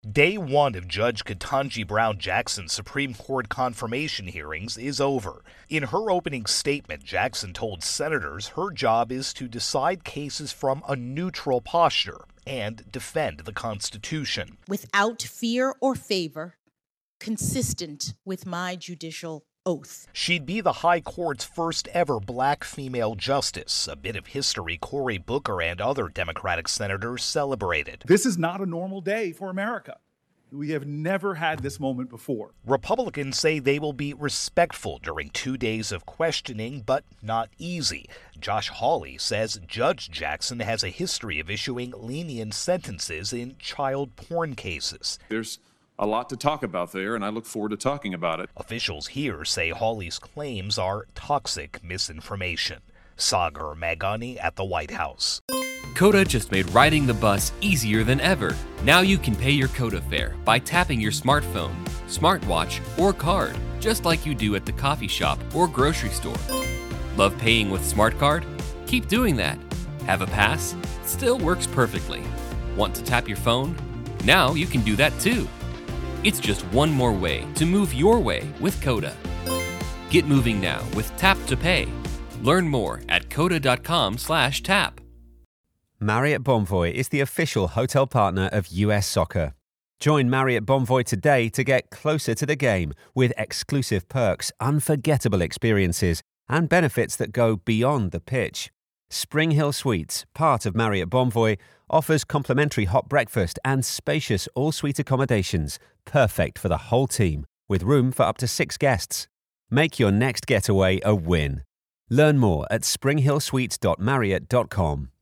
Day one of Judge Ketanji Brown Jackson's Supreme Court confirmation hearings is over. In her opening statement, Jackson told senators her job is to decide cases from a neutral posture and defend the Constitution. Without fear or favor, consistent with my judicial oath. She'd be the High Court's first ever black female justice, a bit of history Cory Booker and other Democratic senators celebrated. This is not a normal day for America. We have never had this moment before. Republicans say they will be respectful during 2 days of questioning, but not easy. Josh Hawley says Judge Jackson has a history of issuing lenient sentences in child porn cases. There's a lot to talk about there, and I look forward to talking about it. Officials here say Hawley's claims are toxic misinformation. Sagar Meghani at the White House. Coda just made riding the bus easier than ever. Now you can pay your Coda fare by tapping your smartphone, smartwatch, or card, just like you do at the coffee shop or grocery store. Love paying with Smart Card? Keep doing that. Have a pass? Still works perfectly. Want to tap your phone? Now you can do that too. It's just one more way to move your way with Coda. Get moving now with Tap to Pay. Learn more at coda.com/tap. Marriott Bonvoy is the official hotel partner of US Soccer. Join Marriott Bonvoy today to get closer to the game with exclusive perks, unforgettable experiences, and benefits that go beyond the pitch. Spring Hill Suites, part of Marriott Bonvoy, offers complimentary hot breakfast and spacious all-suite accommodations, perfect for the whole team, with room for up to 6 guests. Make your next getaway a win. Learn more at springhillsuites.marriott.com.